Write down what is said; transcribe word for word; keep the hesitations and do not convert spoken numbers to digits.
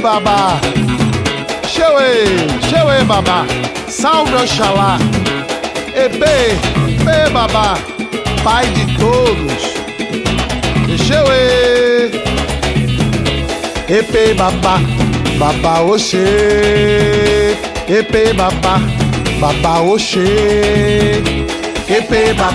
Baba, Shewe, Shewe Baba, salve Oxalá, Ebe, Be Baba, Pai de todos, Shewe, Epe Baba, Baba Oxê, Epe Baba, Baba Oxê, Epe Baba.